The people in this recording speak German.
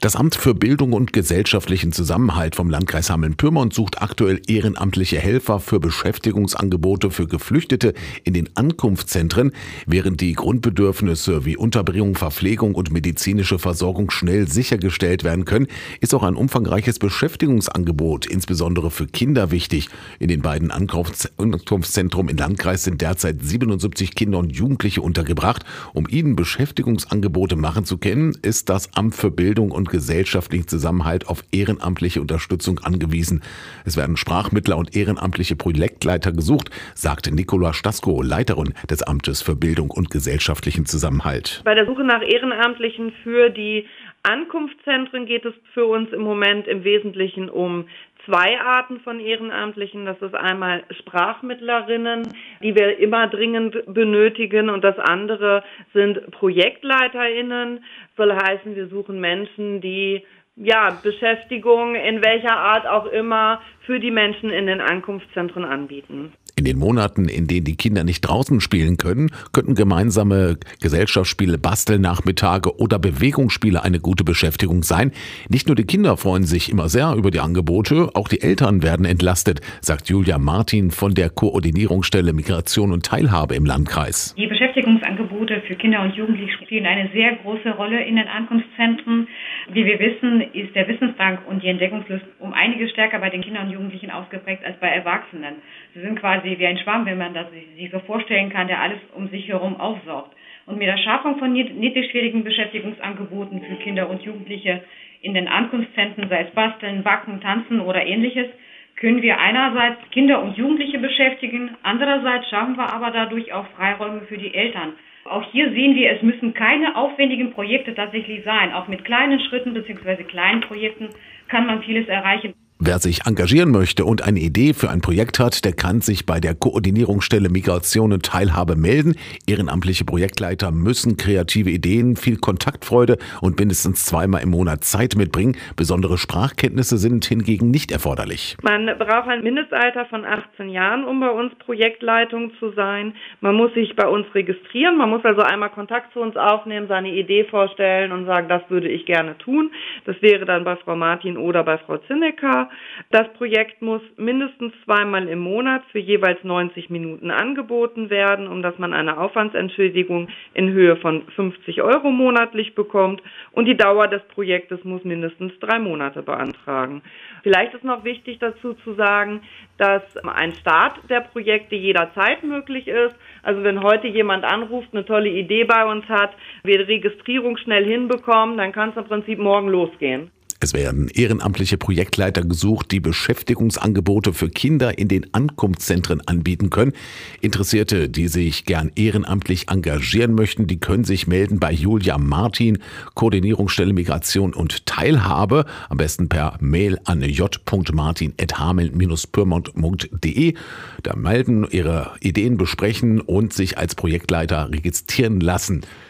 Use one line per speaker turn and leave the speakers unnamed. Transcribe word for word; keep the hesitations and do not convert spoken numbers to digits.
Das Amt für Bildung und gesellschaftlichen Zusammenhalt vom Landkreis Hameln-Pyrmont sucht aktuell ehrenamtliche Helfer für Beschäftigungsangebote für Geflüchtete in den Ankunftszentren, während die Grundbedürfnisse wie Unterbringung, Verpflegung und medizinische Versorgung schnell sichergestellt werden können, ist auch ein umfangreiches Beschäftigungsangebot, insbesondere für Kinder, wichtig. In den beiden Ankunftszentren im Landkreis sind derzeit siebenundsiebzig Kinder und Jugendliche untergebracht. Um ihnen Beschäftigungsangebote machen zu können, ist das Amt für Bildung und gesellschaftlichen Zusammenhalt auf ehrenamtliche Unterstützung angewiesen. Es werden Sprachmittler und ehrenamtliche Projektleiter gesucht, sagte Nicola Stasko, Leiterin des Amtes für Bildung und gesellschaftlichen Zusammenhalt.
Bei der Suche nach Ehrenamtlichen für die Ankunftszentren geht es für uns im Moment im Wesentlichen um zwei Arten von Ehrenamtlichen. Das ist einmal Sprachmittlerinnen, die wir immer dringend benötigen, und das andere sind ProjektleiterInnen. Soll heißen, wir suchen Menschen, die ja Beschäftigung in welcher Art auch immer für die Menschen in den Ankunftszentren anbieten.
In den Monaten, in denen die Kinder nicht draußen spielen können, könnten gemeinsame Gesellschaftsspiele, Bastelnachmittage oder Bewegungsspiele eine gute Beschäftigung sein. Nicht nur die Kinder freuen sich immer sehr über die Angebote, auch die Eltern werden entlastet, sagt Julia Martin von der Koordinierungsstelle Migration und Teilhabe im Landkreis.
Die Beschäftigungsangebote für Kinder und Jugendliche spielen eine sehr große Rolle in den Ankunftszentren. Wie wir wissen, ist der Wissensdrang und die Entdeckungslust um einiges stärker bei den Kindern und Jugendlichen ausgeprägt als bei Erwachsenen. Sie sind quasi wie ein Schwamm, wenn man das sich so vorstellen kann, der alles um sich herum aufsaugt. Und mit der Schaffung von niedrigschwelligen Beschäftigungsangeboten für Kinder und Jugendliche in den Ankunftszentren, sei es Basteln, Backen, Tanzen oder ähnliches, können wir einerseits Kinder und Jugendliche beschäftigen, andererseits schaffen wir aber dadurch auch Freiräume für die Eltern. Auch hier sehen wir, es müssen keine aufwendigen Projekte tatsächlich sein. Auch mit kleinen Schritten bzw. kleinen Projekten kann man vieles erreichen.
Wer sich engagieren möchte und eine Idee für ein Projekt hat, der kann sich bei der Koordinierungsstelle Migration und Teilhabe melden. Ehrenamtliche Projektleiter müssen kreative Ideen, viel Kontaktfreude und mindestens zweimal im Monat Zeit mitbringen. Besondere Sprachkenntnisse sind hingegen nicht erforderlich.
Man braucht ein Mindestalter von achtzehn Jahren, um bei uns Projektleitung zu sein. Man muss sich bei uns registrieren. Man muss also einmal Kontakt zu uns aufnehmen, seine Idee vorstellen und sagen, das würde ich gerne tun. Das wäre dann bei Frau Martin oder bei Frau Zinnecker. Das Projekt muss mindestens zweimal im Monat für jeweils neunzig Minuten angeboten werden, um dass man eine Aufwandsentschädigung in Höhe von fünfzig Euro monatlich bekommt, und die Dauer des Projektes muss mindestens drei Monate beantragen. Vielleicht ist noch wichtig dazu zu sagen, dass ein Start der Projekte jederzeit möglich ist. Also wenn heute jemand anruft, eine tolle Idee bei uns hat, wir die Registrierung schnell hinbekommen, dann kann es im Prinzip morgen losgehen.
Es werden ehrenamtliche Projektleiter gesucht, die Beschäftigungsangebote für Kinder in den Ankunftszentren anbieten können. Interessierte, die sich gern ehrenamtlich engagieren möchten, die können sich melden bei Julia Martin, Koordinierungsstelle Migration und Teilhabe, am besten per Mail an j punkt martin at hameln Bindestrich pyrmont punkt de. Da melden, ihre Ideen besprechen und sich als Projektleiter registrieren lassen.